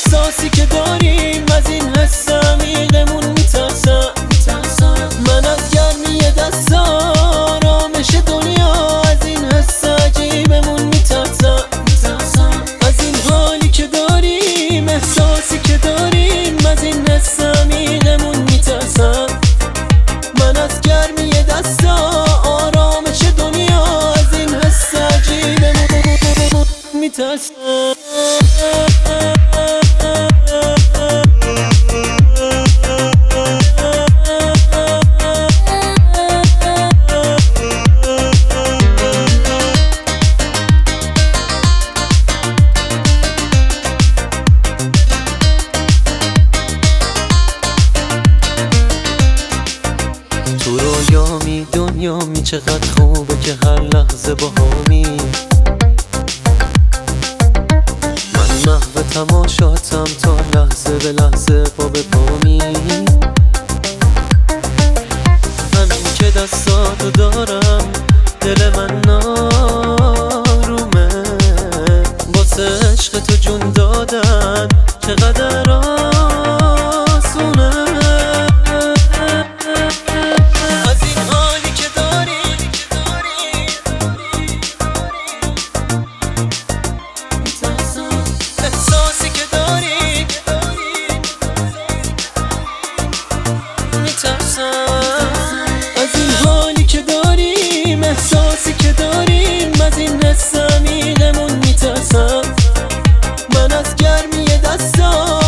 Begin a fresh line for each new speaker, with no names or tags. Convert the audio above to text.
احساسی که داریم از این حس عمیقمون میترسم. من از گرمی دستا آرامش دنیا از این حس عجیبمون میترسم. از این حالی که داریم احساسی که داریم از این حس عمیقمون میترسم. من از گرمی دستا آرامش دنیا از این حس عجیبمون میترسم. تو رویامی دنیامی چقدر خوبه که هر لحظه با همی. من محو تماشاتم تا لحظه به لحظه پا به پامی. همین که دستاتو دارم دل من نارومه. واسه عشق تو جون دادن چقدر آسونه. از این حالی که داریم احساسی که داریم از این حس عمیقمون میترسم. من از گرمی دستا